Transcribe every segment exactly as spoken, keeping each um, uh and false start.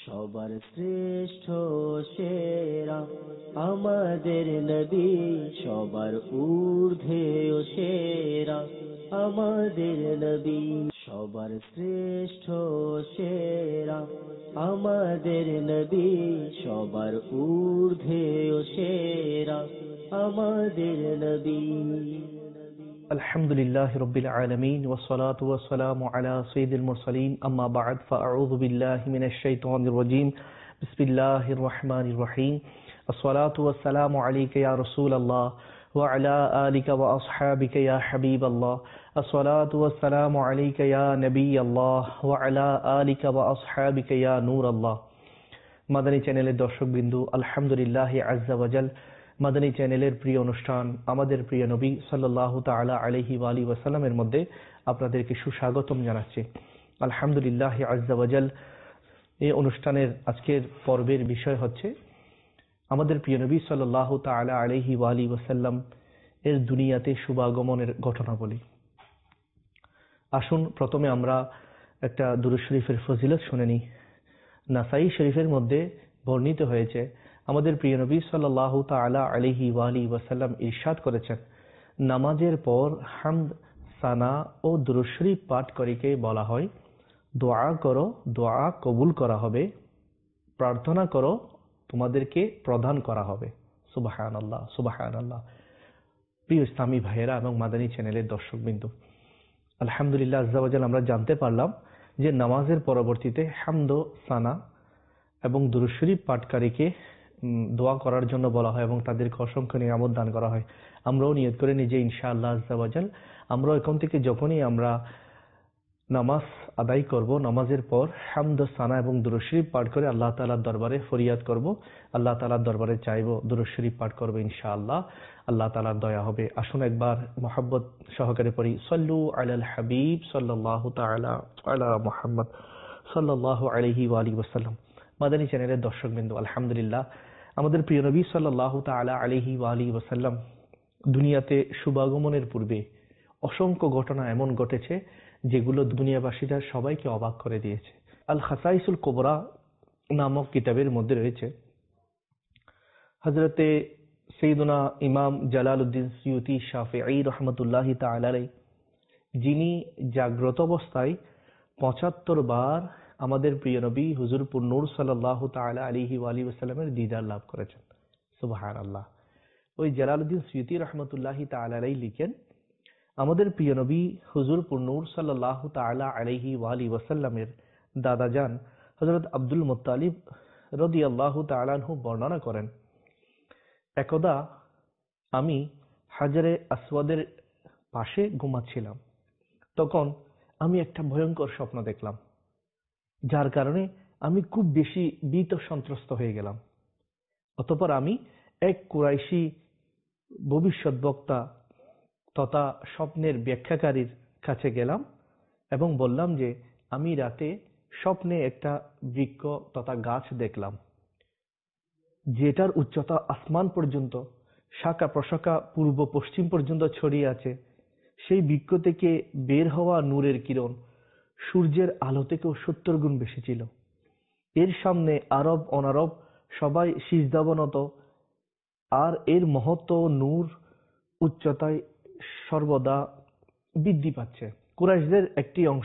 সবার শ্রেষ্ঠ সেরা আমাদের নবী, সবার ঊর্ধ্বে ও সেরা আমাদের নবী। সবার শ্রেষ্ঠ সেরা আমাদের নবী, সবার ঊর্ধ্বে ও সেরা আমাদের নবী। الحمد لله رب العالمين والصلاة والسلام على سيد المرسلين أما بعد فأعوذ بالله من الشيطان الرجيم بسم الله الرحمن الرحيم الصلاة والسلام عليك يا رسول الله وعلى آلك وأصحابك يا حبيب الله الصلاة والسلام عليك يا نبي الله وعلى آلك وأصحابك يا نور الله মাদানী চ্যানেলের দর্শকবৃন্দ, আলহামদুলিল্লাহ আযজা ওয়াজাল মাদানী চ্যানেলের প্রিয় অনুষ্ঠান আমাদের প্রিয় নবী সাল্লাল্লাহু তাআলা আলাইহি ওয়া আলিহি ওয়াসাল্লামের মধ্যে আপনাদেরকে সুস্বাগতম জানাচ্ছি। আলহামদুলিল্লাহ আযজা ওয়াজাল এই অনুষ্ঠানের আজকের পর্বের বিষয় হচ্ছে আমাদের প্রিয় নবী সাল্লাল্লাহু তাআলা আলাইহি ওয়া আলিহি ওয়াসাল্লাম এর দুনিয়াতে শুভাগমনের ঘটনাবলী। আসুন প্রথমে আমরা একটা দুরূদ শরীফের ফজিলত শুনে নিই। নাসাই শরীফের মধ্যে বর্ণিত হয়েছে আমাদের প্রিয় নবী সাল্লাল্লাহু তাআলা আলাইহি ওয়া আলিহি ওয়াসাল্লাম ইরশাদ করেছেন, নামাজের পর হামদ, সানা ও দুরূদ শরীফ পাঠ করিকে বলা হয় দোয়া করো, দোয়া কবুল করা হবে, প্রার্থনা করো, তোমাদেরকে প্রদান করা হবে। সুবহানাল্লাহ সুবহানাল্লাহ। প্রিয় ইসলামী ভাইয়েরা এবং মাদানী চ্যানেলের দর্শকবৃন্দ, আলহামদুলিল্লাহ আযজা ওয়াজাল আমরা জানতে পারলাম যে নামাজের পরবর্তীতে হামদ, সানা এবং দুরূদ শরীফ পাঠকারীকে দোয়া করার জন্য বলা হয় এবং তাদেরকে অসংখ্য নিয়ামত দান করা হয়। আমরাও নিয়ত করে নিই যে ইনশাআল্লাহ আযজা ওয়াজাল আমরাও এখন থেকে যখনই আমরা নামাজ আদায় করব, নামাজের পর হামদ, সানা এবং দুরূদ শরীফ পাঠ করে আল্লাহ তাআলার দরবারে ফরিয়াদ করব, আল্লাহ তাআলার দরবারে চাইব, দুরূদ শরীফ পাঠ করব, ইনশাআল্লাহ আল্লাহ তাআলার দয়া হবে। আসুন একবার মহব্বত সহকারে পড়ি, সাল্লু আলাল হাবিব সাল্লাল্লাহু তাআলা আলা মুহাম্মদ সাল্লাল্লাহু আলাইহি ওয়া আলিহি ওয়াসাল্লাম। মাদানী চ্যানেলের দর্শকবৃন্দ, আলহামদুলিল্লাহ আমাদের প্রিয় নবী সাল্লাল্লাহু তাআলা আলাইহি ওয়া আলিহি ওয়াসাল্লাম দুনিয়াতে শুভাগমনের পূর্বে অসংখ্য ঘটনা এমন ঘটেছে যেগুলো দুনিয়াবাসীরা সবাইকে অবাক করে দিয়েছে। আল খাসাইসুল কুবরা নামক কিতাবের মধ্যে রয়েছে হযরতে সাইয়্যিদুনা ইমাম জালালউদ্দিন সুয়ুতি শাফিঈ রাহমাতুল্লাহি তাআলা আলাইহি, যিনি জাগ্রত অবস্থায় পঁচাত্তর বার আমাদের প্রিয় নবী হুজুর পুর নূর সাল্লাল্লাহু তাআলা আলাইহি ওয়া আলিহি ওয়াসাল্লামের দিদার লাভ করেছেন। সুবহানাল্লাহ। ওই জালালউদ্দিন সুয়ুতি রাহমাতুল্লাহি তাআলা আলাইহি লিখেন, আমাদের প্রিয় নবী হুজুর পুর নূর সাল্লাল্লাহু তাআলা আলাইহি ওয়া আলিহি ওয়াসাল্লামের দাদাজান হযরত আব্দুল মুত্তালিব রাদিয়াল্লাহু তাআলা আনহু বর্ণনা করেন, একদা আমি হাজরে আসওয়াদের পাশে ঘুমাচ্ছিলাম, তখন আমি একটা ভয়ঙ্কর স্বপ্ন দেখলাম, যার কারণে আমি খুব বেশি ভীত সন্ত্রস্ত হয়ে গেলাম। অতঃপর আমি এক কুরাইশি ভবিষ্যৎ বক্তা তথা স্বপ্নের ব্যাখ্যাকারীর কাছে গেলাম এবং বললাম যে আমি রাতে স্বপ্নে একটা বৃক্ষ তথা গাছ দেখলাম, যেটার উচ্চতা আসমান পর্যন্ত, শাখা প্রশাখা পূর্ব পশ্চিম পর্যন্ত ছড়িয়ে আছে। সেই বৃক্ষ থেকে বের হওয়া নূরের কিরণ সূর্যের আলো থেকেও সত্তর গুণ বেশি ছিল। এর সামনে আরব অনারব সবাই সিজদাবনত, আর এর মহত্ব নূর উচ্চতায় সর্বদা বৃদ্ধি পাচ্ছে। কুরাইশদের একটি অংশ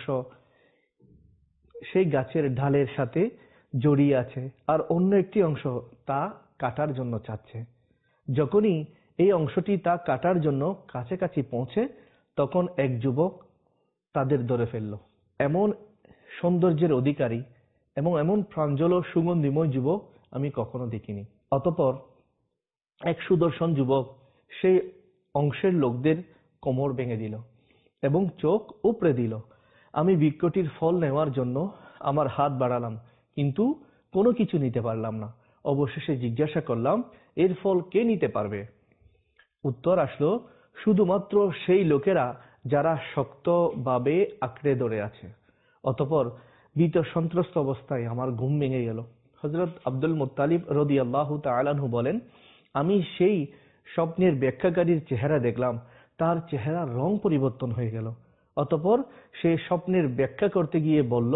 সেই গাছের ঢালের সাথে জড়িয়ে আছে, আর অন্য একটি অংশ তা কাটার জন্য চাচ্ছে। যখনই এই অংশটি তা কাটার জন্য কাছাকাছি পৌঁছে, তখন এক যুবক তাদের ধরে ফেলল। এমন সৌন্দর্যের অধিকারী এবং এমন প্রাঞ্জল ও সুগন্ধিময় যুবক আমি কখনো দেখিনি। অতঃপর এক সুদর্শন যুবক সেই অংশের লোকদের কোমর ভেঙে দিল এবং চোখ উপড়ে দিল। আমি বৃক্ষটির ফল নেওয়ার জন্য আমার হাত বাড়ালাম, কিন্তু কোনো কিছু নিতে পারলাম না। অবশেষে জিজ্ঞাসা করলাম, এর ফল কে নিতে পারবে? উত্তর আসলো, শুধুমাত্র সেই লোকেরা যারা শক্তভাবে আঁকড়ে ধরে আছে। অতঃপর ভীত সন্ত্রস্ত অবস্থায় আমার ঘুম ভেঙে গেল। হযরত আব্দুল মুত্তালিব রাদিয়াল্লাহু তাআলা আনহু বলেন, আমি সেই স্বপ্নের ব্যাখ্যাকারীর চেহারা দেখলাম, তার চেহারার রং পরিবর্তন হয়ে গেল। অতঃপর সে স্বপ্নের ব্যাখ্যা করতে গিয়ে বলল,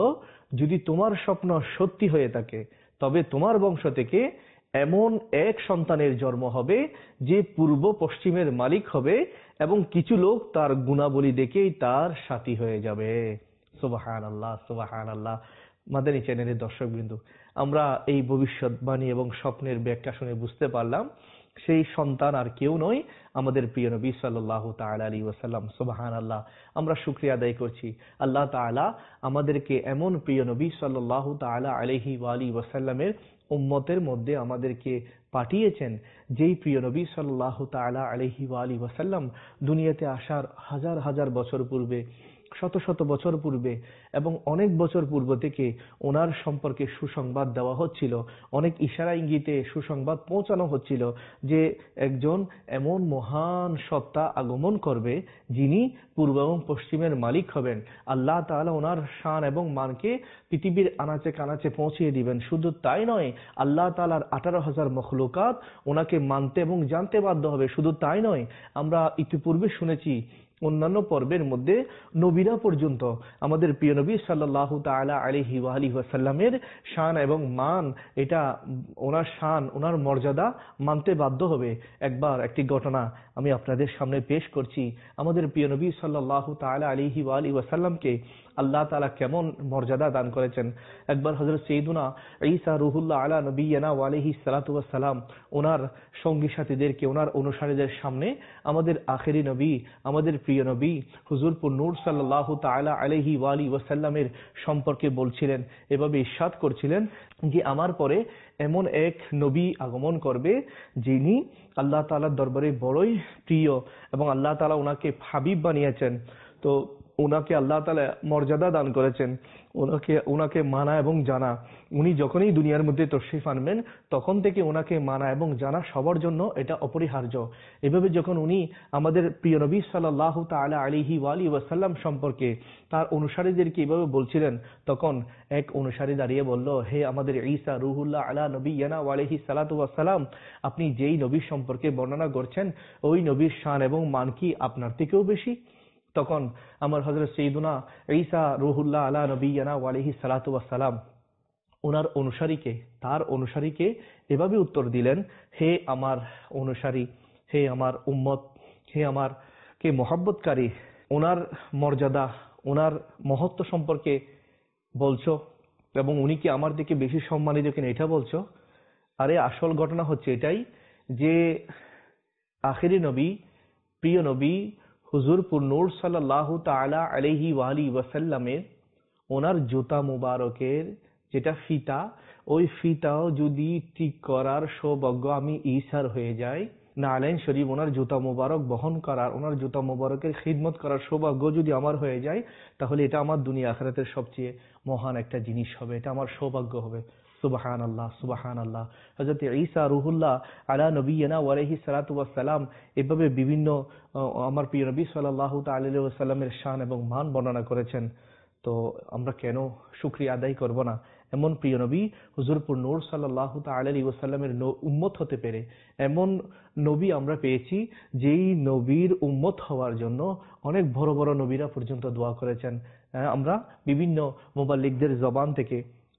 যদি তোমার স্বপ্ন সত্যি হয়ে থাকে তবে তোমার বংশ থেকে এমন এক সন্তানের জন্ম হবে যে পূর্ব পশ্চিমের মালিক হবে এবং কিছু লোক তার গুণাবলী দেখেই তার সাথী হয়ে যাবে। সুবহানাল্লাহ, সুবহানাল্লাহ। মাদানী চ্যানেলের দর্শকবৃন্দ, আমরা এই ভবিষ্যৎবাণী এবং স্বপ্নের ব্যাখ্যা শুনে বুঝতে পারলাম সেই সন্তান আর কেউ নয়, আমাদের প্রিয় নবী সাল্লাল্লাহু তাআলা আলাইহি ওয়াসাল্লাম। সুবহানাল্লাহ। আমরা শুকরিয়া আদায় করছি আল্লাহ তাআলা আমাদেরকে এমন প্রিয় নবী সাল্লাল্লাহু তাআলা আলাইহি ওয়া আলিহি ওয়াসাল্লামের উম্মতের মধ্যে আমাদেরকে পাঠিয়েছেন, যেই প্রিয় নবী সাল্লাল্লাহু তাআলা আলাইহি ওয়া আলিহি ওয়াসাল্লাম দুনিয়াতে আসার হাজার হাজার বছর পূর্বে, শত শত বছর পূর্বে এবং অনেক বছর পূর্ব থেকে ওনার সম্পর্কে সুসংবাদ দেওয়া হচ্ছিল, অনেক ইশারা ইঙ্গিতে সুসংবাদ পৌঁছানো হচ্ছিল যে একজন এমন মহান সত্তা আগমন করবে যিনি পূর্ব এবং পশ্চিমের মালিক হবেন। আল্লাহ তাআলা ওনার শান এবং মানকে পৃথিবীর আনাচে কানাচে পৌঁছিয়ে দিবেন। শুধু তাই নয়, আল্লাহ তাআলার আঠারো হাজার মখলুকাত ওনাকে মানতে এবং জানতে বাধ্য হবে। শুধু তাই নয়, আমরা ইতিপূর্বে শুনেছি অন্যান্য পর্বের মধ্যে নবীরা পর্যন্ত আমাদের প্রিয় নবী সাল্লাল্লাহু তাআলা আলাইহি ওয়া আলিহি ওয়াসাল্লামের শান এবং মান, এটা ওনার শান, ওনার মর্যাদা মানতে বাধ্য হবে। একবার একটি ঘটনা আমি আপনাদের সামনে পেশ করছি। আমাদের প্রিয় নবী সাল্লাল্লাহু তাআলা আলাইহি ওয়া আলিহি ওয়াসাল্লামকে আল্লাহ তাআলা কেমন মর্যাদা দান করেছেন। একবার হযরত সাইয়্যিদুনা ঈসা রূহুল্লাহ আলা নবিয়্যিনা ওয়া আলাইহি সালাতু ওয়াস সালাম ওনার সঙ্গী সাথীদেরকে, ওনার অনুসারীদের সামনে আমাদের আখেরি নবী, আমাদের প্রিয় নবী হুজুর পুর নূর সাল্লাল্লাহু তাআলা আলাইহি ওয়া আলিহি ওয়াসাল্লামের সম্পর্কে বলছিলেন, এভাবে ইরশাদ করছিলেন যে আমার পরে এমন এক নবী আগমন করবে যিনি আল্লাহ তাআলার দরবারে বড়ই প্রিয় এবং আল্লাহ তাআলা ওনাকে হাবিব বানিয়েছেন। তো ওনাকে আল্লাহ তাআলা মর্যাদা দান করেছেন, ওনাকে ওনাকে মানা এবং জানা। উনি যখনই দুনিয়ার মধ্যে তশরিফ আনবেন তখন থেকে ওনাকে মানা এবং জানা সবার জন্য এটা অপরিহার্য। এভাবে যখন উনি আমাদের প্রিয় নবী সাল্লাল্লাহু তাআলা আলাইহি ওয়া আলিহি ওয়াসাল্লাম সম্পর্কে তার অনুসারীদেরকে এভাবে বলছিলেন, তখন এক অনুসারী দাঁড়িয়ে বলল, হে আমাদের ঈসা রূহুল্লাহ আলা নবিয়্যিনা ওয়া আলাইহি সালাতু ওয়াস সালাম, আপনি যেই নবীর সম্পর্কে বর্ণনা করছেন ওই নবীর শান এবং মান কি আপনার থেকেও বেশি? তখন আমার হযরত সাইয়্যিদুনা ঈসা রূহুল্লাহ আলা নবিয়্যিনা ওয়া আলাইহি সালাতু ওয়াস সালাম ওনার অনুসারীকে, তার অনুসারীকে এভাবে উত্তর দিলেন, হে আমার অনুসারী, হে আমার উম্মত, হে আমার কে মহব্বতকারী, ওনার মর্যাদা, ওনার মহত্ব সম্পর্কে বলছো এবং উনি কি আমার দিকে বেশি সম্মানিত কিনা এটা বলছো? আরে আসল ঘটনা হচ্ছে এটাই যে আখেরি নবী, প্রিয় নবী হুজুর পুর নূর সাল্লাল্লাহু তাআলা আলাইহি ওয়া আলিহি ওয়াসাল্লামের ওনার জুতা মুবারকের যেটা ফিতা, ওই ফিতাও যদি ঠিক করার সৌভাগ্য আমি ঈসার হয়ে যায়, নালাইন শরীফ ওনার জুতা মুবারক বহন করার, ওনার জুতা মুবারকের খিদমত করার সৌভাগ্য যদি আমার হয়ে যায়, তাহলে এটা আমার দুনিয়া আখিরাতের সবচেয়ে মহান একটা জিনিস হবে, এটা আমার সৌভাগ্য হবে। সুবহানাল্লাহ, সুবহানাল্লাহ। হযরত ঈসা রূহুল্লাহ আলা নবিয়্যিনা ওয়া আলাইহি সালাতু ওয়াস সালাম এভাবে বিভিন্ন আমার প্রিয় নবী সাল্লাল্লাহু তাআলা আলাইহি ওয়াসাল্লামের শান এবং মান বর্ণনা করেছেন। তো আমরা কেন শুকরিয়া আদায় করব না এমন প্রিয় নবী হুজুর পুর নূর সাল্লাল্লাহু তাআলা আলাইহি ওয়াসাল্লামের উম্মত হতে পেরে। এমন নবী আমরা পেয়েছি যেই নবীর উম্মত হওয়ার জন্য অনেক বড় বড় নবীরা পর্যন্ত দোয়া করেছেন। আমরা বিভিন্ন মুবাল্লিগদের জবান থেকে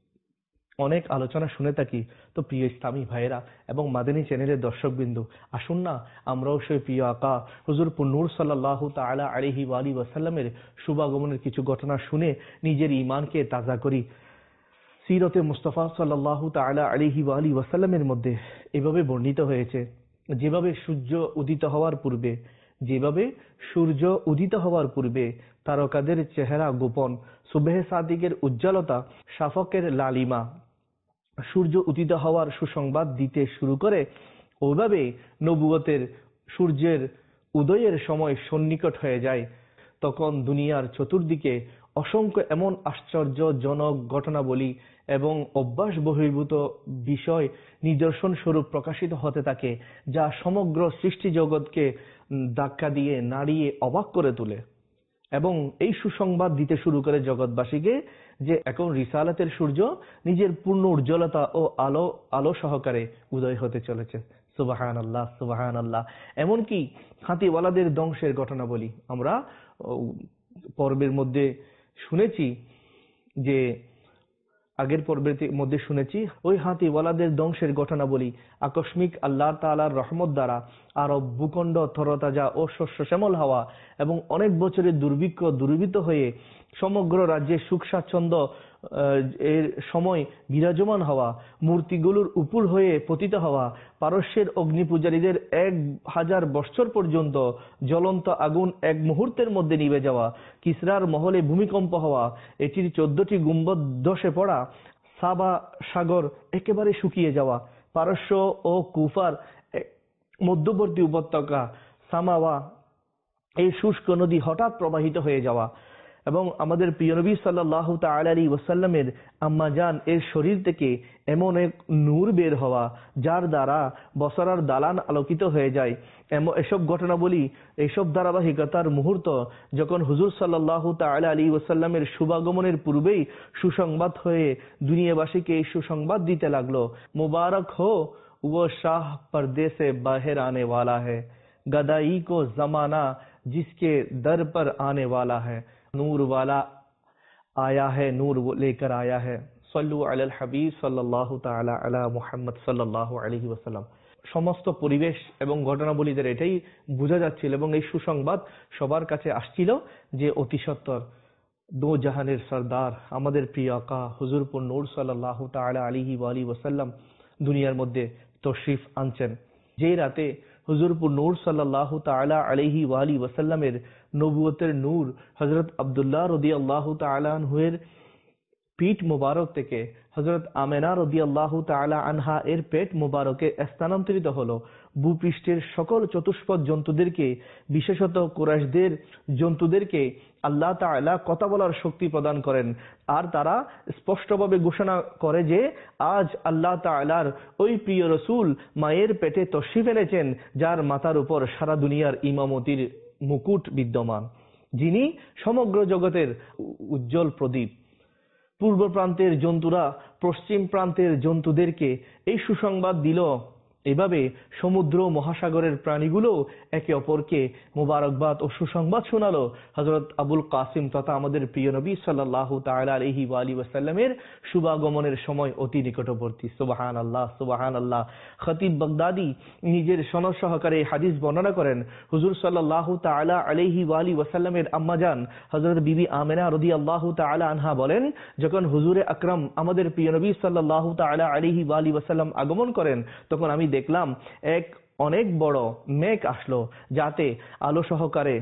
অনেক আলোচনা শুনে থাকি। তো প্রিয় ইসলামী ভাইয়েরা এবং মাদানী চ্যানেলের দর্শকবৃন্দ, আসুন না আমরাও সেই প্রিয় আকা হুজুর পুর নূর সাল্লাল্লাহু তাআলা আলাইহি ওয়া আলিহি ওয়াসাল্লামের শুভাগমনের কিছু ঘটনা শুনে নিজের ঈমানকে তাজা করি। সিরতে মুস্তাফা সাল্লাল্লাহু তাআলা আলাইহি ওয়া আলিহি ওয়াসাল্লামের মধ্যে এভাবে বর্ণিত হয়েছে, যেভাবে সূর্য উদিত হওয়ার পূর্বে যেভাবে সূর্য উদিত হওয়ার পূর্বে তারকাদের চেহারা গোপন, সুবহে সাদিকের উজ্জ্বলতা, শাফকের লালিমা সূর্য উদিত হওয়ার সুসংবাদ দিতে শুরু করে, ওইভাবে নবুয়তের সূর্যের উদয়ের সময় সন্নিকট হয়ে যায়। তখন দুনিয়ার চতুর্দিকে অসংখ্য এমন আশ্চর্যজনক ঘটনাবলী এবং অভ্যাস বহির্ভূত বিষয় নিদর্শন স্বরূপ প্রকাশিত হতে থাকে, যা সমগ্র সৃষ্টি জগৎকে ধাক্কা দিয়ে নাড়িয়ে অবাক করে তোলে এবং এই সুসংবাদ দিতে শুরু করে জগৎবাসীকে যে এখন রিসালাতের সূর্য নিজের পূর্ণ উজ্জ্বলতা ও আলো আলো সহকারে উদয় হতে চলেছে। সুবহানাল্লাহ, সুবহানাল্লাহ। এমনকি হাতিওয়ালাদের ধ্বংসের ঘটনা বলি আমরা পর্বের মধ্যে শুনেছি যে আগের পর্বের মধ্যে শুনেছি ওই হাতিওয়ালাদের ধ্বংসের ঘটনা বলি। আকস্মিক আল্লাহ তাআলার রহমত দ্বারা আরব ভূখণ্ড তরতাজা ও শস্য শ্যামল হওয়া এবং অনেক বছরের দুর্ভিক্ষ দূরীভূত হয়ে সমগ্র রাজ্যে সুখ স্বাচ্ছন্দ্য এর সময় বিরাজমান হওয়া, মূর্তিগুলোর উপুড় হয়ে পতিত হওয়া, পারস্যের অগ্নিপূজারীদের এক হাজার বৎসর পর্যন্ত জ্বলন্ত আগুন এক মুহূর্তের মধ্যে নিভে যাওয়া, কিসরার মহলে ভূমিকম্প হওয়া, এটির চোদ্দটি গুম্বদ ধসে পড়া, সাবা সাগর একেবারে শুকিয়ে যাওয়া, পারস্য ও কুফার মধ্যবর্তী উপত্যকা সামাওয়া এই শুষ্ক নদী হঠাৎ প্রবাহিত হয়ে যাওয়া এবং আমাদের প্রিয় নবী সাল্লাল্লাহু তাআলা আলাইহি ওয়াসাল্লামের আম্মা জান এর শরীর থেকে এমন এক নূর বের হওয়া যার দ্বারা বসরার দালান আলোকিত হয়ে যায়। এসব ঘটনা বলি, এইসব ধারাবাহিকতার মুহূর্ত যখন হুজুর সাল্লাল্লাহু তাআলা আলাইহি ওয়াসাল্লামের শুভাগমনের পূর্বেই সুসংবাদ হয়ে দুনিয়াবাসীকে এই সুসংবাদ দিতে লাগলো, মুবারক হো वो शाह पर्दे से बाहर आने वाला है, गदाई को जमाना जिसके दर पर आने वाला है, नूर वाला आया है, नूर लेकर आया है, सल्लु अलल हबीब सल्लल्लाहु ताला अला मुहम्मद सल्लल्लाहु अलैहि वसल्लम। সমস্ত পরিবেশ এবং ঘটনাবলীদের এটাই বোঝা যাচ্ছিল এবং এই সুসংবাদ সবার কাছে আসছিল যে অতি সত্বর দো জাহানের সরদার আমাদের প্রিয় আকা হুজুরপুর নূর সাল্লাল্লাহু তাআলা আলাইহি ওয়া আলিহি ওয়াসাল্লাম দুনিয়ার মধ্যে তশরিফ আনছেন। যে রাতে হুজুরপুর নূর সাল্লাল্লাহু তাআলা আলাইহি ওয়া আলিহি ওয়াসাল্লামের নবুয়তের নূর হযরত আব্দুল্লাহ রাদিয়াল্লাহু তাআলা আনহু এর পিঠ মুবারক থেকে হযরত আমেনা রাদিয়াল্লাহু তাআলা আনহা এর পেট মুবারকে স্থানান্তরিত হলো, ভূপৃষ্ঠের সকল চতুষ্পদ জন্তুদেরকে বিশেষত কুরাইশদের জন্তুদেরকে আল্লাহ তাআলা কথা বলার শক্তি প্রদান করেন আর তারা স্পষ্টভাবে ঘোষণা করে যে আজ আল্লাহ তাআলার ওই প্রিয় রাসূল মায়ের পেটে তশরিফ এনেছেন যার মাথার উপর সারা দুনিয়ার ইমামতির মুকুট বিদ্যমান, যিনি সমগ্র জগতের উজ্জ্বল প্রদীপ। পূর্ব প্রান্তের জন্তুরা পশ্চিম প্রান্তের জন্তুদেরকে এই সুসংবাদ দিল, এভাবে সমুদ্র মহাসাগরের প্রাণীগুলো একে অপরকে মোবারকবাদ ও সুসংবাদ শোনালো হযরত আবুল কাসিম তথা আমাদের প্রিয় নবী সাল্লাল্লাহু তাআলা আলাইহি ওয়া আলিহি ওয়াসাল্লামের শুভাগমনের সময় অতি নিকটবর্তী। সুবহানাল্লাহ সুবহানাল্লাহ। খতিব বাগদাদি নিজের সনদ সহকারে হাদিস বর্ণনা করেন, হুজুর সাল্লাল্লাহু তাআলা আলাইহি ওয়া আলিহি ওয়াসাল্লামের আম্মা জান হযরত বিবি আমেনা রাদিয়াল্লাহু তাআলা আনহা বলেন, যখন হুজুরে আকরাম আমাদের প্রিয় নবী সাল্লাল্লাহু তাআলা আলাইহি ওয়া আলিহি ওয়াসাল্লাম আগমন করেন তখন আমি দেখলাম এক অনেক বড় মেঘ আসলো যাতে আলো সহকারে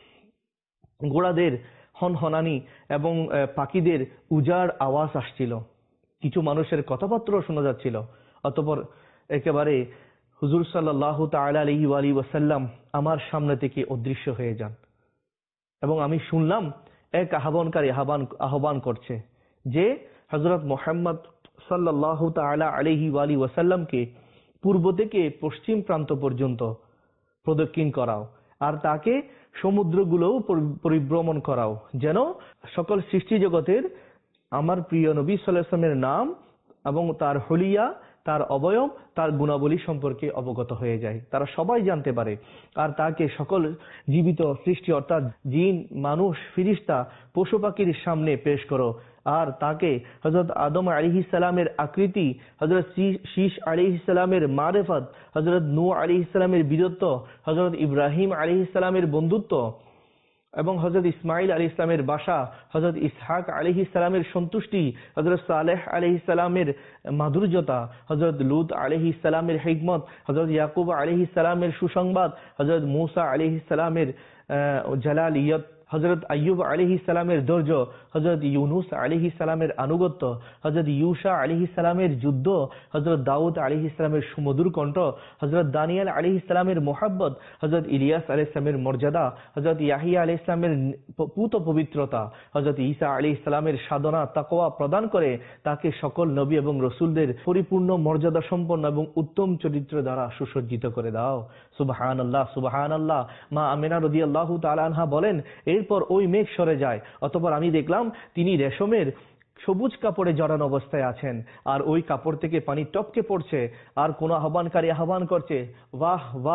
ঘোড়াদের হনহনানি এবং পাখিদের উজাড় আওয়াজ আসছিল, কিছু মানুষের কথাবার্তা শোনা যাচ্ছিল। অতঃপর একেবারে হুজুর সাল্লাল্লাহু তাআলা আলাইহি ওয়া আলিহি ওয়াসাল্লাম আমার সামনে থেকে অদৃশ্য হয়ে যান এবং আমি শুনলাম এক আহ্বানকারী আহ্বান আহ্বান করছে যে হযরত মুহাম্মদ সাল্লাল্লাহু তাআলা আলাইহি ওয়া আলিহি ওয়াসাল্লামকে পূর্ব থেকে পশ্চিম প্রান্ত পর্যন্ত প্রদক্ষিণ করাও আর তাকে সমুদ্রগুলোও পরিভ্রমণ করাও, যেন সকল সৃষ্টি জগতের আমার প্রিয় নবী সাল্লাল্লাহু আলাইহি ওয়াসাল্লামের নাম এবং তার হলিয়া, তার অবয়ব, তার গুণাবলী সম্পর্কে অবগত হয়ে যায়, তারা সবাই জানতে পারে। আর তাকে সকল জীবিত সৃষ্টি অর্থাৎ জিন, মানুষ, ফিরিস্তা, পশু পাখির সামনে পেশ করো আর তাকে হযরত আদম আলাইহিস সালামের আকৃতি, হযরত শীশ আলাইহিস সালামের মারিফত, হযরত নূহ আলাইহিস সালামের বীরত্ব, হযরত ইব্রাহিম আলাইহিস সালামের বন্ধুত্ব এবং হযরত ইসমাইল আলাইহিস সালামের বাসা, হযরত ইসহাক আলাইহিস সালামের সন্তুষ্টি, হযরত সালেহ আলাইহিস সালামের মাধুর্যতা, হযরত লূত আলাইহিস সালামের হিকমত, হযরত ইয়াকুব আলাইহিস সালামের সুসংবাদ, হযরত মূসা আলাইহিস সালামের জালালিয়ত, হযরত আইয়ুব আলাইহিস সালামের ধৈর্য, হযরত ইউনুস আলাইহিস সালামের আনুগত্য, হযরত ইউশা আলাইহিস সালামের যুদ্ধ, হযরত দাউদ আলাইহিস সালামের সুমধুর কণ্ঠ, হযরত দানিয়েল আলাইহিস সালামের মোহাব্বত, হযরত ইলিয়াস আলাইহিস সালামের মর্যাদা, হযরত ইয়াহিয়া আলাইহিস সালামের পুত পবিত্রতা, হযরত ঈসা আলাইহিস সালামের সাধনা তাকওয়া প্রদান করে তাকে সকল নবী এবং রাসূলদের পরিপূর্ণ মর্যাদা সম্পন্ন এবং উত্তম চরিত্র দ্বারা সুসজ্জিত করে দাও। সুবহানাল্লাহ সুবহানাল্লাহ। মা আমিনা রাদিয়াল্লাহু তাআলা আনহা বলেন, এরপর ওই মেঘ সরে যায়, অতঃপর আমি দেখলাম তিনি রেশমের সবুজ কাপড়ে জড়ানো অবস্থায় আছেন আর ওই কাপড় থেকে পানি টপকে পড়ছে আর কোন আহ্বানকারী আহ্বান করছে, বাহ বাহ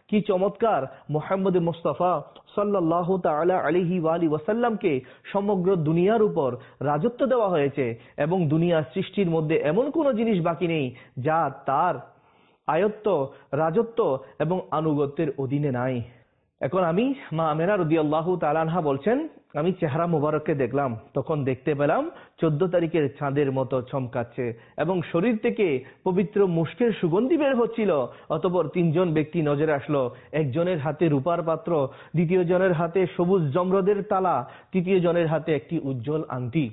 কি চমৎকার মুহাম্মদ মুস্তাফা সাল্লাল্লাহু তাআলা আলাইহি ওয়া আলিহি ওয়াসাল্লামকে সমগ্র দুনিয়ার উপর রাজত্ব দেওয়া হয়েছে এবং দুনিয়ার সৃষ্টির মধ্যে এমন কোনো জিনিস বাকি নেই যা তার আয়ত্ত, রাজত্ব এবং আনুগত্যের অধীনে নাই। এখন আমি মা আমেনা রাদিয়াল্লাহু তাআলা আনহা বলছেন, আমি চেহারা মুবারককে দেখলাম, তখন দেখতে পেলাম চোদ্দ তারিখের চাঁদের মতো চমকাচ্ছে এবং শরীর থেকে পবিত্র মুশকের সুগন্ধি বের হচ্ছিল। অতঃপর তিনজন ব্যক্তি নজরে আসলো, একজনের হাতে রূপার পাত্র, দ্বিতীয় জনের হাতে সবুজ জমরদের তালা, তৃতীয় জনের হাতে একটি উজ্জ্বল আংটি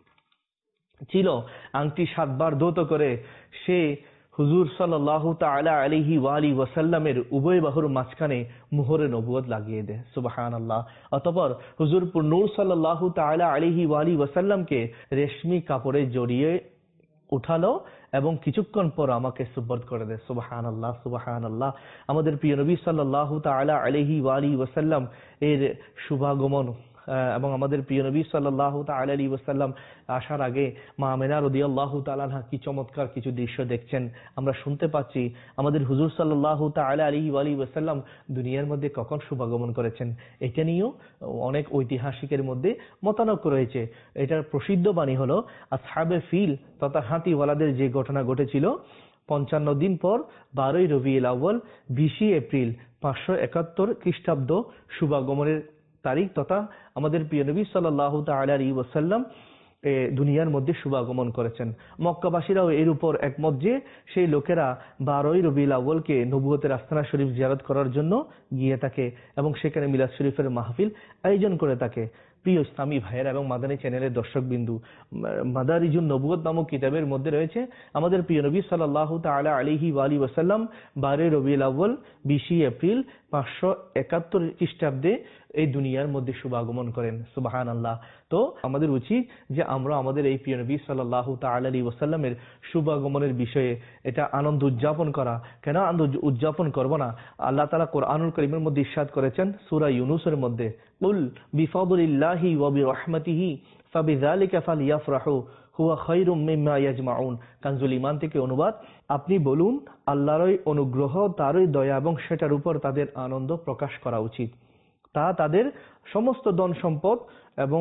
ছিল। আংটি সাতবার ধৌত করে সে হুজুর সাল্লাল্লাহু তাআলা আলাইহি ওয়া আলিহি ওয়াসাল্লামের উভয় বাহুর মাঝখানে মুহরে নবুয়ত লাগিয়ে দেয়। সুবহানাল্লাহ। অতঃপর হুজুর নূর সাল্লাল্লাহু তাআলা আলাইহি ওয়া আলিহি ওয়াসাল্লামকে রেশমি কাপড়ে জড়িয়ে উঠালো এবং কিছুক্ষণ পর আমাকে সুবর্দ করে দেয়। সুবহানাল্লাহ, সুবহানাল্লাহ। আমাদের প্রিয় নবী সাল্লাল্লাহু তাআলা আলাইহি ওয়া আলিহি ওয়াসাল্লাম এর শুভাগমন এবং আমাদের প্রিয় নবী সাল্লাল্লাহু তাআলা আলাইহি ওয়াসাল্লাম আসার আগে মা আমেনা রাদিয়াল্লাহু তাআলা আনহা কি চমৎকার কিছু দৃশ্য দেখছেন আমরা শুনতে পাচ্ছি। আমাদের হুজুর সাল্লাল্লাহু তাআলা আলাইহি ওয়া আলিহি ওয়াসাল্লাম দুনিয়ার মধ্যে কখন শুভাগমন করেছেন এটা নিয়েও অনেক ঐতিহাসিকের মধ্যে মতানৈক্য রয়েছে। এটার প্রসিদ্ধ বাণী হলো আসহাবে ফিল তথা হাতিওয়ালাদের যে ঘটনা ঘটেছিল পঞ্চান্ন দিন পর বারোই রবিউল আউয়াল বিশে এপ্রিল পাঁচশো একাত্তর খ্রিস্টাব্দ শুভাগমনের তারিখ তথা আমাদের প্রিয় নবী সাল্লাল্লাহু তাআলা আলাইহি ওয়াসাল্লাম দুনিয়ার মধ্যে শুভাগমন করেছেন। মক্কাবাসীরাও এর উপর একমত যে সেই লোকেরা বারোই রবিউল আউয়ালকে নবুয়তের আস্তানা শরীফ জিয়ারত করার জন্য গিয়ে থাকে এবং সেখানে মিলাদ শরীফের মাহফিল আয়োজন করে থাকে। প্রিয় ইসলামী ভাইয়েরা এবং মাদানী চ্যানেলের দর্শক বিন্দু, মাদারিজুন নবুয়ত নামক কিতাবের মধ্যে রয়েছে আমাদের প্রিয় নবী সাল্লাল্লাহু তাআলা আলাইহি ওয়া আলিহি ওয়াসাল্লাম বারোই রবিউল আউয়াল বিশে এপ্রিল পাঁচশো একাত্তর খ্রিস্টাব্দে এই দুনিয়ার মধ্যে শুভাগমন করেন। সুবহানাল্লাহ। তো আমাদের উচিত যে আমরা আমাদের এই প্রিয় নবী সাল্লাল্লাহু তাআলা আলাইহি ওয়াসাল্লামের শুভাগমনের বিষয়ে এটা আনন্দ উদযাপন করা। কেন আনন্দ উদযাপন করব না? আল্লাহ তাআলা কোরআনুল কারীমের মধ্যে ইরশাদ করেছেন সূরা ইউনূসের মধ্যে, কুল বিফাদলিল্লাহি ওয়া বিরহমাতিহি ফাবিযালিকা ফালইফরাহু হুয়া খায়রুম মিম্মা ইয়াজমাউন। কানজুল ঈমান থেকে অনুবাদ, আপনি বলুন আল্লাহরই অনুগ্রহ, তারই দয়া এবং সেটার উপর তাদের আনন্দ প্রকাশ করা উচিত, তা তাদের সমস্ত ধন সম্পদ এবং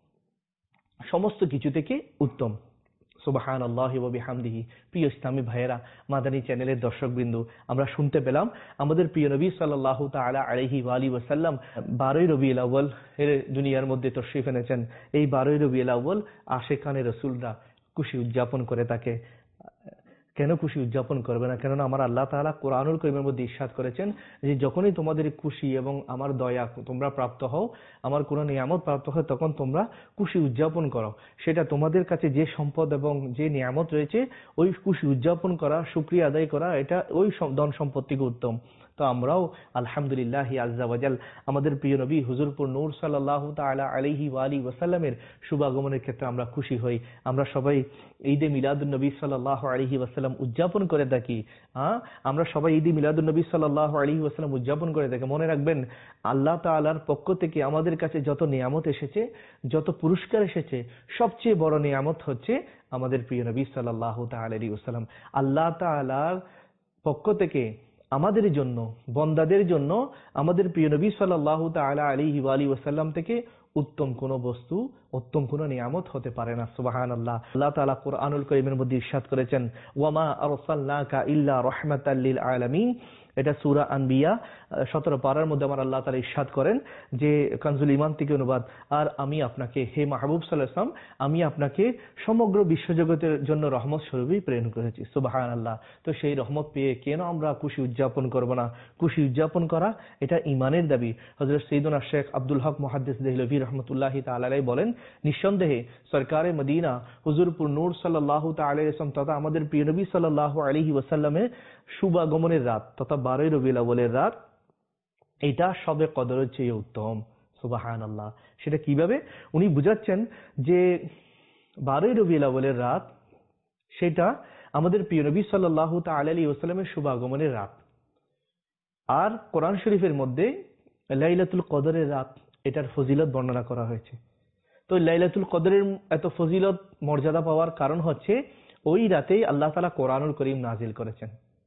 সমস্ত কিছু থেকে উত্তম। সুবহানাল্লাহি ওয়া বিহামদিহি। প্রিয় ইসলামী ভাইয়েরা, মাদানী চ্যানেলের দর্শকবৃন্দ, আমরা শুনতে পেলাম আমাদের প্রিয় নবী সাল্লাল্লাহু তাআলা আলাইহি ওয়া আলিহি ওয়াসাল্লাম বারোই রবিউল আউয়াল এর দুনিয়ার মধ্যে তশরিফ এনেছেন। এই বারোই রবিউল আউয়াল আশিকানে রাসূলরা খুশি উদযাপন করে থাকে। কেন খুশি উদযাপন করবে না? কেননা আমার আল্লাহ তাআলা কোরআনুল কারীমের মধ্যে ইরশাদ করেছেন যে যখনই তোমাদের খুশি এবং আমার দয়া তোমরা প্রাপ্ত হও, আমার কোন নিয়ামত প্রাপ্ত হয়, তখন তোমরা খুশি উদযাপন করো। সেটা তোমাদের কাছে যে সম্পদ এবং যে নিয়ামত রয়েছে ওই খুশি উদযাপন করা, শুকরিয়া আদায় করা, এটা ওই ধন সম্পদ থেকে উত্তম। তো আমরাও আলহামদুলিল্লাহ আযজা ওয়াজাল আমাদের প্রিয় নবী হুজুরপুর নূর সাল্লাল্লাহু তাআলা আলাইহি ওয়া আলিহি ওয়াসাল্লামের শুভাগমনের ক্ষেত্রে আমরা খুশি হই। আমরা সবাই ঈদে মিলাদুন নবী সাল্লাল্লাহু আলাইহি ওয়াসাল্লাম উদযাপন করে থাকি। হ্যাঁ, আমরা সবাই ঈদে মিলাদুন নবী সাল্লাল্লাহু আলাইহি ওয়াসাল্লাম উদযাপন করে থাকি। মনে রাখবেন, আল্লাহ তাআলার পক্ষ থেকে আমাদের কাছে যত নিয়ামত এসেছে, যত পুরস্কার এসেছে, সবচেয়ে বড় নিয়ামত হচ্ছে আমাদের প্রিয় নবী সাল্লাল্লাহু তাআলা আলাইহি ওয়াসাল্লাম। আল্লাহ তাআলার পক্ষ থেকে আমাদের জন্য, বন্দাদের জন্য আমাদের প্রিয় নবী সাল্লাল্লাহু তাআলা আলাইহি ওয়া আলিহি ওয়াসাল্লাম থেকে উত্তম কোন বস্তু, উত্তম কোন নিয়ামত হতে পারে না। সুবহানাল্লাহ। আল্লাহ তাআলা কোরআনুল কারীমের মধ্যে ইরশাদ করেছেন, ওয়ামা আরসালনাকা ইল্লা রাহমাতাল লিল আলামিন। এটা সূরা আনবিয়া সতেরো পারার মধ্যে আমার আল্লাহ তাআলা ইরশাদ করেন যে কানজুল ঈমান থেকে অনুবাদ, আর আমি আপনাকে হে মাহবুব সাল্লাল্লাহু আলাইহি ওয়াসাল্লাম, আমি আপনাকে সমগ্র বিশ্বজগতের জন্য রহমত স্বরূপই প্রেরণ করেছি। সুবহানাল্লাহ। তো সেই রহমত পেয়ে কেন আমরা খুশি উদযাপন করব না? খুশি উদযাপন করা এটা ঈমানের দাবি। হযরত সাইয়্যিদুনা শেখ আব্দুল হক মুহাদ্দিস দেহলভী রাহমাতুল্লাহি তাআলা আলাইহি বলেন, নিঃসন্দেহে সরকারে মদিনা হুজুরপুর নূর সাল্লাল্লাহু তাআলা আলাইহি ওয়াসাল্লাম তথা আমাদের প্রিয় নবী সাল্লাল্লাহু আলাইহি ওয়াসাল্লামের শুভাগমনের রাত তথা বারোই রবিউল আউয়ালের রাত, এটা সবে কদরের চেয়ে উত্তম। সুবহানাল্লাহ। সেটা কিভাবে উনি বুঝাচ্ছেন যে বারোই রবিউল আউয়ালের রাত সেটা আমাদের প্রিয় নবী সাল্লাল্লাহু তাআলা আলাইহি ওয়াসাল্লামের শুভাগমনের রাত। আর কোরআন শরীফের মধ্যে লাইলাতুল কদরের রাত, এটার ফজিলত বর্ণনা করা হয়েছে। তো লাইলাতুল কদরের এত ফজিলত মর্যাদা পাওয়ার কারণ হচ্ছে ওই রাতেই আল্লাহ তাআলা কোরআনুল কারীম নাজিল করেছেন।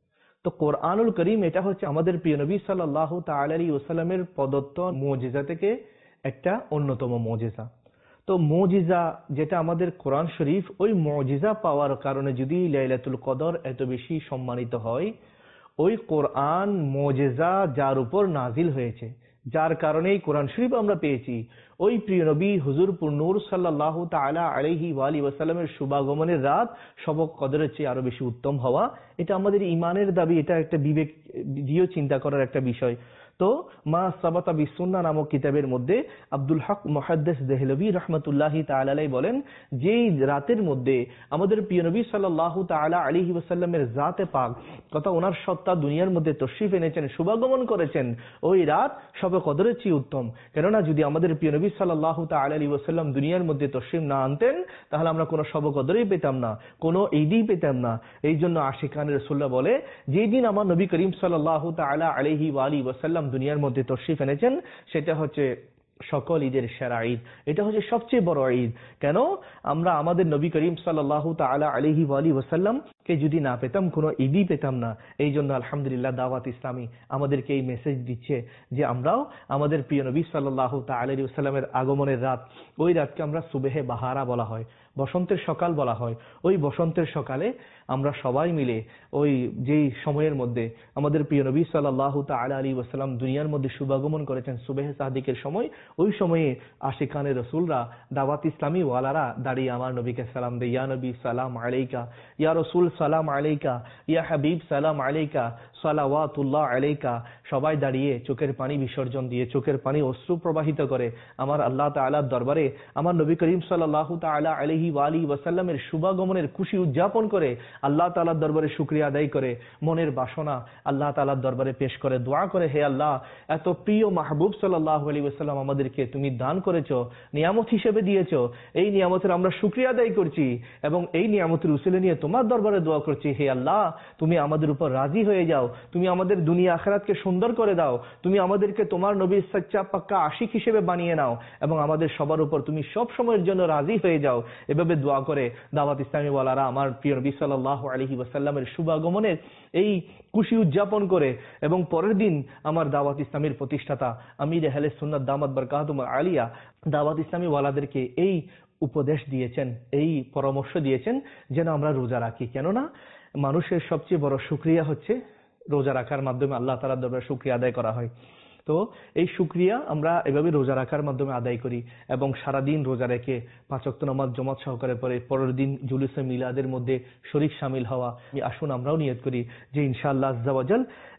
তো কোরআনুল করিম এটা হচ্ছে আমাদের প্রিয় নবী সাল্লাল্লাহু তাআলা আলাইহি ওয়াসাল্লামের প্রদত্ত মুজিজা থেকে একটা অন্যতম মুজিজা। তো মুজিজা যেটা আমাদের কোরআন শরীফ, ওই মুজিজা পাওয়ার কারণে যদি লাইলাতুল কদর এত বেশি সম্মানিত হয়, ওই কোরআন মুজিজা যার উপর নাজিল হয়েছে, যার কারণেই কোরআন শরীফ আমরা পেয়েছি, ওই প্রিয় নবী হুজুর নূর সাল্লাল্লাহু তাআলা আলাইহি ওয়ালিহি ওয়াসাল্লামের শুভাগমনের রাত শব কদরের চেয়ে আরো বেশি উত্তম হওয়া, এটা আমাদের ইমানের দাবি। এটা একটা বিবেক দিয়েও চিন্তা করার একটা বিষয়। তো মা সাবাতা বিসুন্নাহ নামক কিতাবের মধ্যে আব্দুল হক মুহাদ্দিস দেহলভী রাহমাতুল্লাহি তাআলা আলাইহি বলেন, যেই রাতের মধ্যে আমাদের প্রিয় নবী সাল্লাল্লাহু তাআলা আলাইহি ওয়াসাল্লামের জাতে পাক তথা ওনার সত্তা দুনিয়ার মধ্যে তশরিফ এনেছেন, শুভাগমন করেছেন, ওই রাত শবে কদরের চেয়ে উত্তম। কেননা যদি আমাদের প্রিয় নবী সাল্লাল্লাহু তাআলা আলাইহি ওয়াসাল্লাম দুনিয়ার মধ্যে তশরিফ না আনতেন, তাহলে আমরা কোনো শবে কদরই পেতাম না, কোনো ঈদই পেতাম না। এই জন্য আশিকানে রাসূলুল্লাহ বলে, যেই দিন আমার নবী করিম সাল্লাল্লাহু তাআলা আলাইহি ওয়ালিহি ওয়াসাল্লাম দুনিয়ার মধ্যে তশরিফ এনেছেন, সেটা হচ্ছে সকল ঈদের সেরা ঈদ, এটা হচ্ছে সবচেয়ে বড় ঈদ। কেন? আমরা আমাদের নবী করিম সাল্লাল্লাহু তাআলা আলাইহি ওয়ালিহি ওয়াসাল্লাম কে যদি না পেতাম, কোনো ঈদই পেতাম না। এই জন্য আলহামদুলিল্লাহ দাওয়াত ইসলামী আমাদেরকে এই মেসেজ দিচ্ছে যে আমরাও আমাদের প্রিয় নবী সাল্লাল্লাহু তাআলা আলাইহি ওয়াসাল্লামের আগমনের রাত, ওই রাতকে আমরা সুবহে বাহারা বলা হয়, বসন্তের সকাল বলা হয়। ওই বসন্তের সকালে আমরা সবাই মিলে ওই যেই সময়ের মধ্যে আমাদের প্রিয় নবী সাল্লাল্লাহু তাআলা আলাইহি ওয়াসাল্লাম দুনিয়ার মধ্যে শুভাগমন করেছেন, সুবহে সাদিকের সময়, ওই সময়ে আশিকানে রাসূলরা, দাওয়াত ইসলামী ওয়ালারা দাঁড়িয়ে আমার নবীকে সালাম দেয়, ইয়া নবী সালাম আলাইকা, ইয়া রাসূল সালাম আলাইকা, ইয়া হাবিব সালাম আলাইকা, সালাওয়াতুল্লাহ আলাইকা। সবাই দাঁড়িয়ে চোখের পানি বিসর্জন দিয়ে, চোখের পানি অশ্রু প্রবাহিত করে আমার আল্লাহ তাআলার দরবারে আমার নবী করিম সাল্লাল্লাহু তাআলা আলাইহি ওয়ালিহি ওয়াসাল্লামের শুভাগমনের খুশি উদযাপন করে, আল্লাহ তাআলার দরবারে শুকরিয়া আদায় করে, মনের বাসনা আল্লাহ তাআলার দরবারে পেশ করে, দোয়া করে, হে আল্লাহ, এত প্রিয় মাহবুব সাল্লাল্লাহু আলাইহি ওয়াসাল্লাম আমাদেরকে তুমি দান করেছো, নিয়ামত হিসেবে দিয়েছো, এই নিয়ামতের আমরা শুকরিয়া আদায় করছি এবং এই নিয়ামতের উসিলা নিয়ে তোমার দরবারে দোয়া করছি, হে আল্লাহ, তুমি আমাদের উপর রাজি হয়ে যাও, তুমি আমাদের দুনিয়া আখিরাতকে সুন্দর করে দাও, তুমি আমাদেরকে তোমার নবীর সচ্চা পাক্কা আশিক হিসেবে বানিয়ে নাও এবং আমাদের সবার উপর তুমি সব সময়ের জন্য রাজি হয়ে যাও। এভাবে দোয়া করে দাওয়াত ইসলামী ওয়ালারা আমার প্রিয় নবী সাল্লাল্লাহু আলাইহি ওয়াসাল্লামের শুভাগমনের এই খুশি উদযাপন করে এবং পরের দিন আমার দাওয়াত ইসলামীর প্রতিষ্ঠাতা আমির আহলে সুন্নাত দামাত বরকাতুহুম আলিয়া দাওয়াত ইসলামী ওয়ালাদেরকে এই উপদেশ দিয়েছেন, এই পরামর্শ দিয়েছেন যেন আমরা রোজা রাখি। কেননা মানুষের সবচেয়ে বড় শুকরিয়া হচ্ছে রোজা রাখার মাধ্যমে আল্লাহ তাআলার দরবারে শুকরিয়া আদায় করা হয়। তো এই শুকরিয়া আমরা এভাবে রোজা রাখার মাধ্যমে আদায় করি এবং সারাদিন রোজা রেখে পাঁচ ওয়াক্ত নামাজ জামাত সহকারে পরে পরের দিন জুলুসে মিলাদের মধ্যে শরীক শামিল হওয়া। আসুন আমরাও নিয়ত করি যে ইনশাআল্লাহ আজ্জা ওয়াজাল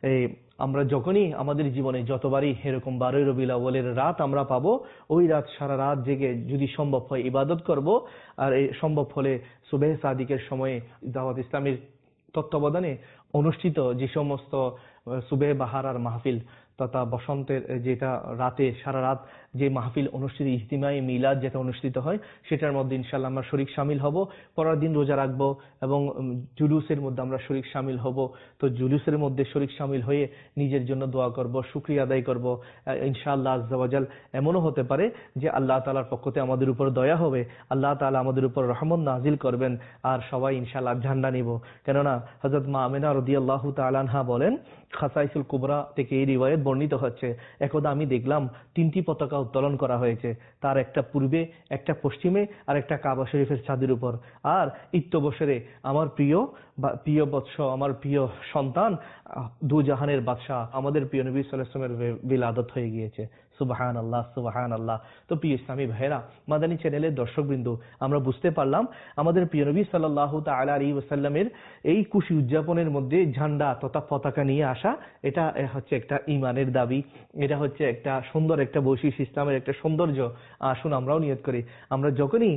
আমরা যখনই আমাদের জীবনে যতবারই এরকম বারোই রবিউল আউয়ালের রাত আমরা পাবো, ওই রাত সারা রাত জেগে যদি সম্ভব হয় ইবাদত করব, আর এই সম্ভব হলে সুবহে সাদিকের সময়ে দাওয়াত ইসলামীর তত্ত্বাবধানে অনুষ্ঠিত যে সমস্ত সুবহে বাহারার মাহফিল তথা বসন্তের যেটা রাতে সারা রাত যে মাহফিল অনুষ্ঠিত, ইজতিমাই মিলাদ যেটা অনুষ্ঠিত হয়, সেটার মধ্যে ইনশাআল্লাহ আমরা শরীক শামিল হব। পরের দিন রোজা রাখবো এবং জুলুসের মধ্যে আমরা শরীক শামিল হব। তো জুলুসের মধ্যে শরীক শামিল হয়ে নিজের জন্য দোয়া করব, শুকরিয়া আদায় করব। ইনশাআল্লাহ আজ্জা ওয়াজাল এমনও হতে পারে যে আল্লাহ তাআলার পক্ষ থেকে আমাদের উপর দয়া হবে, আল্লাহ তাআলা আমাদের উপর রহমত নাজিল করবেন আর সবাই ইনশাআল্লাহ ঝান্ডা নিব। কেননা হযরত মা আমিনা রাদিয়াল্লাহু তাআলা আনহা বলেন, খাসাইসুল কুবরা থেকে এই রিওয়ায়াত বর্ণিত হচ্ছে, একদা আমি দেখলাম তিনটি পতাকা উত্তোলন করা হয়েছে, তার একটা পূর্বে, একটা পশ্চিমে আর একটা কাবা শরীফের ছাদের উপর। আর ইত্যবসরে আমার প্রিয় প্রিয় বৎস, আমার প্রিয় সন্তান, দু জাহানের বাদশাহ আমাদের প্রিয় নবী সাল্লাল্লাহু আলাইহি ওয়াসাল্লামের বিলাদত হয়ে গিয়েছে। সুবহান আল্লাহ, সুবহান আল্লাহ। তো প্রিয় ইসলামী ভাইরা, মাদানী চ্যানেলের দর্শকবৃন্দ, আমরা বুঝতে পারলাম আমাদের প্রিয় নবী সাল্লাল্লাহু তাআলা আলাইহি ওয়াসাল্লামের এই খুশি উদযাপনের মধ্যে ঝান্ডা তথা পতাকা নিয়ে আসা, এটা হচ্ছে একটা ইমানের দাবি, এটা হচ্ছে একটা সুন্দর একটা বৈশিষ্ট্য, ইসলামের একটা সৌন্দর্য। আসুন আমরাও নিয়ত করি, আমরা যখনই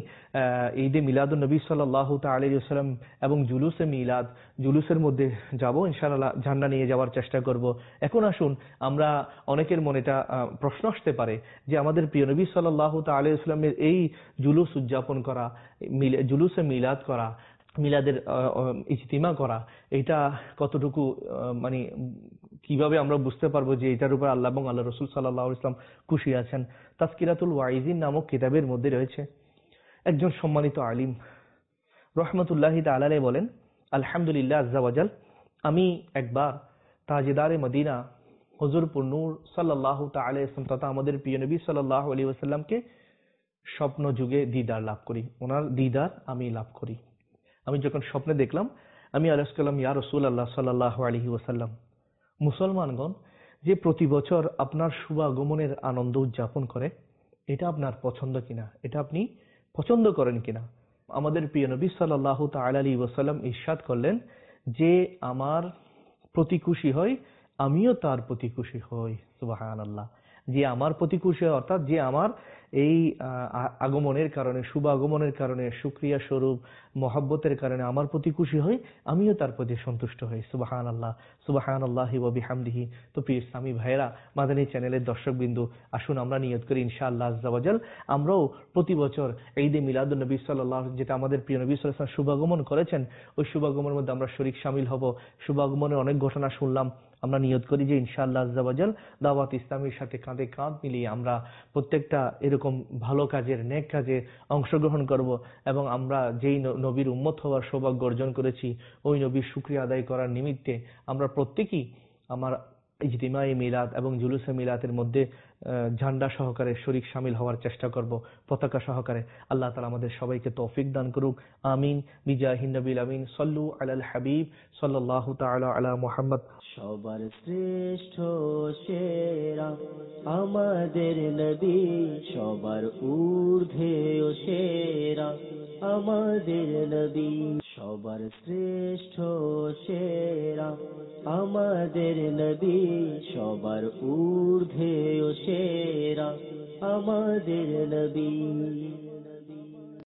ঈদে মিলাদুন নবী সাল্লাল্লাহু তাআলা আলাইহি ওয়াসাল্লাম এবং জুলুসে মিলাদ, জুলুসের মধ্যে যাব, ইনশাআল্লাহ ঝান্ডা নিয়ে যাওয়ার চেষ্টা করব। এখন আসুন আমরা, অনেকের মনে এটা প্রশ্ন আসতে পারে যে আমাদের প্রিয় নবী সাল্লাল্লাহু তাআলা আলাইহি ওয়াসাল্লামের এই জুলুস উদযাপন করা, জুলুসে মিলাদ করা, মিলাদের ইজতিমা করা, এটা কতটুকু মানে কিভাবে আমরা বুঝতে পারবো যে এটার উপর আল্লাহ এবং আল্লাহ রাসূল সাল্লাল্লাহু আলাইহি ওয়াসাল্লাম খুশি আছেন? তাজকিরাতুল ওয়াইজিন নামক কিতাবের মধ্যে রয়েছে একজন সম্মানিত আলিম রাহমাতুল্লাহি তাআলা আলাইহি বলেন, আলহামদুলিল্লাহ আজ্জা ওয়াজাল, আমি একবার তাজেদারে মদিনা হুজুর নূর সাল্লাল্লাহু তাআলা আলাইহি ওয়াসাল্লাম তথা আমাদের প্রিয় নবী সাল্লাল্লাহু আলাইহি ওয়াসাল্লামকে স্বপ্ন যুগে দিদার লাভ করি, ওনার দিদার আমি লাভ করি। আমি যখন স্বপ্নে দেখলাম, আমি আরজ করলাম, ইয়া রাসূলুল্লাহ সাল্লাল্লাহু আলাইহি ওয়াসাল্লাম, মুসলমানগণ যে প্রতি বছর আপনার শুভাগমনের আনন্দ উদযাপন করে, এটা আপনার পছন্দ কিনা, এটা আপনি পছন্দ করেন কিনা? আমাদের প্রিয় নবী সাল্লাল্লাহু তাআলা আলাইহি ওয়াসাল্লাম ইরশাদ করলেন, যে আমার প্রতি খুশি হয় আমিও তার প্রতি খুশি হই। সুবহানাল্লাহ। যে আমার প্রতি খুশি হয়, অর্থাৎ যে আমার এই আগমনের কারণে, শুভ আগমনের কারণে, শুকরিয়া স্বরূপ মহব্বতের কারণে আমার প্রতি খুশি হয়, আমিও তার প্রতি সন্তুষ্ট হই। সুবহানাল্লাহ, সুবহানাল্লাহি ওয়া বিহামদিহি। তো প্রিয় ইসলামী ভাইরা, মাদানী চ্যানেলের দর্শকবৃন্দ, আসুন আমরা নিয়ত করি ইনশাআল্লাহ আজ্জা ওয়া জাল আমরাও প্রতি বছর ঈদে মিলাদুন নবী সাল্লাল্লাহু আলাইহি, যেটা আমাদের প্রিয় নবী সাল্লাল্লাহু আলাইহি ওয়াসাল্লাম শুভাগমন করেছেন, ওই শুভাগমনের মধ্যে আমরা শরীক শামিল হব। শুভাগমনের অনেক ঘটনা শুনলাম, আমরা নিয়ত করি যে ইনশাআল্লাহ আজ্জা ওয়া জাল দাওয়াত ইসলামীর সাথে কাঁধে কাঁধ মিলিয়ে আমরা প্রত্যেকটা এরকম ভালো কাজের, নেক কাজে অংশগ্রহণ করব, এবং আমরা যেই নবীর উম্মত হওয়ার সৌভাগ্য অর্জন করেছি, ওই নবীর শুকরিয়া আদায় করার নিমিত্তে আমরা প্রত্যেকেই আমার ইজতিমাই মিলাদ এবং জুলুসে মিলাদের মধ্যে ঝান্ডা সহকারে শরীক শামিল হওয়ার চেষ্টা করব, পতাকা সহকারে। আল্লাহ তাআলা আমাদের সবাইকে তৌফিক দান করুক, আমিন। বিজাহিন নবিল আমিন। সাল্লু আলাল হাবিব সাল্লাল্লাহু তাআলা আলা মুহাম্মদ। সবার শ্রেষ্ঠ সেরা আমাদের নবী, সবার ঊর্ধ্বে ও সেরা আমাদের নবী, সবার শ্রেষ্ঠ সেরা আমাদের নবী, সবার ঊর্ধ্বে ও সেরা আমাদের নবী।